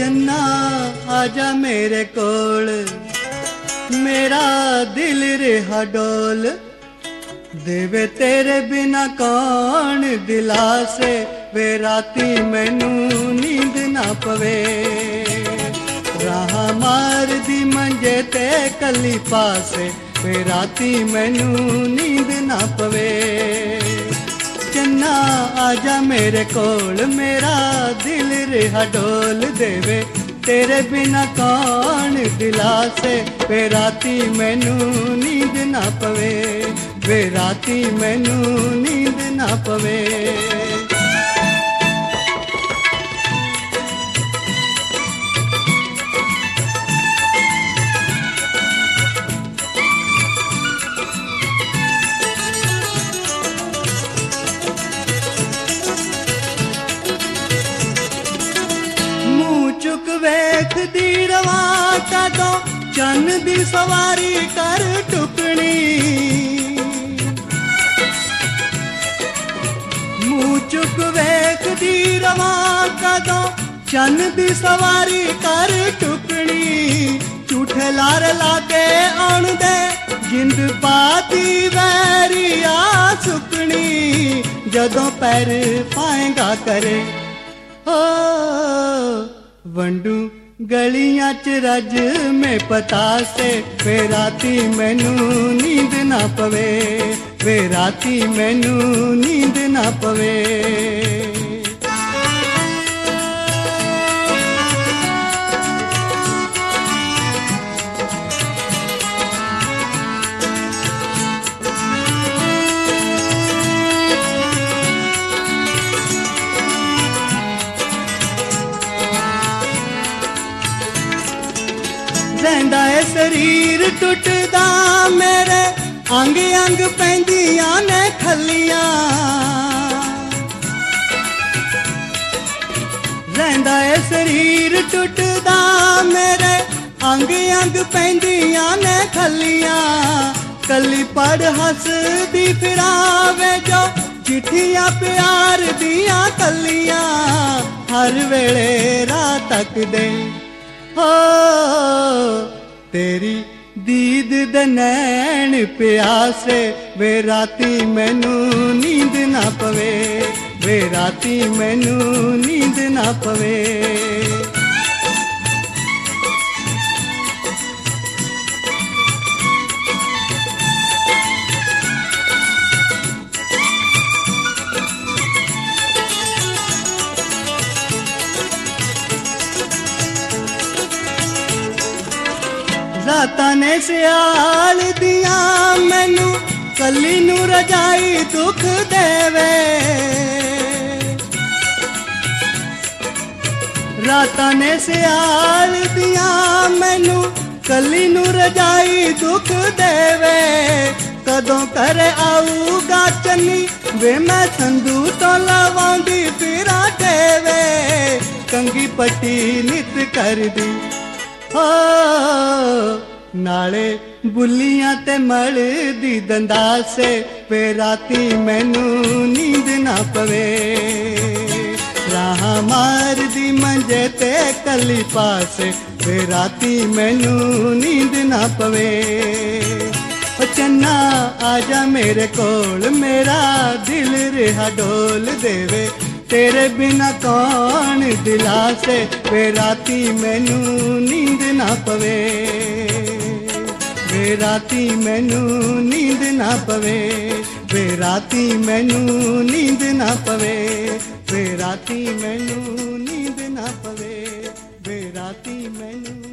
चन्ना आजा मेरे कोल, मेरा दिल रिहा डोल, देवे तेरे बिना कौन दिलासे, वे राती मैनू नींद ना पवे, राह मार दी मंजे ते कली पासे, वे राती मैनू नींद ना पवे। चन्ना आजा मेरे कोल, मेरा दिल रिहा डोल, देवे तेरे बिना कौन दिलासे, वे राती मैनू नींद ना पवे, वे राती मैनू नींद ना पवे। चुक वेख दी रवा कदों चन दी सवारी कर टुकनी, मुँह चुक वेख दी रवा कदों चन दी सवारी कर टुकनी, झूठे लार लाके आउण दे जिंद पाती वैरी आ सुकनी, जदों पैर पाएगा करे ओ वंडू गलियां च रज में पतासे, वे राती मैनू नींद ना पवे, वे राती मैनू नींद ना पवे। रहिंदा है शरीर टुटदा मेरे, अंग अंग पैंदियां ने खलियां, रहिंदा है शरीर टुटदा मेरे, अंग अंग पैंदियां ने खलियां, कली पढ़ हसदी फिरावे जो चिट्ठियां प्यार दियां कलियां, हर वेले राह तक दे हो तेरी दीद दे नैन प्यासे, वे राती मैनू नींद ना पवे, वे राती मैनू नींद ना पवे। रातां ने सियाल दिया मैनू कली नू रजाई दुख देवे, रातां ने सियाल दिया मैनू कली नू रजाई दुख देवे, कदों करे आऊगा चन्नी, वे मैं संधू तो लवांदी फिरा देवे, कंगी पट्टी नित कर दी हो नाले बुलियां ते मलदी दंदासे, वे राती मैनू नींद ना पवे, राह मार दी मंजे ते कली पासे, वे राती मैनू नींद ना पवे। चन्ना आजा मेरे कोल, मेरा दिल रिहा डोल, देवे तेरे बिना कौन दिलासे, वे राती मैनू नींद ना पवे, वे राती मैनू नींद ना पवे, वे राती मैनू नींद ना पवे, वे राती मैनू नींद ना पवे, वे राती मैनू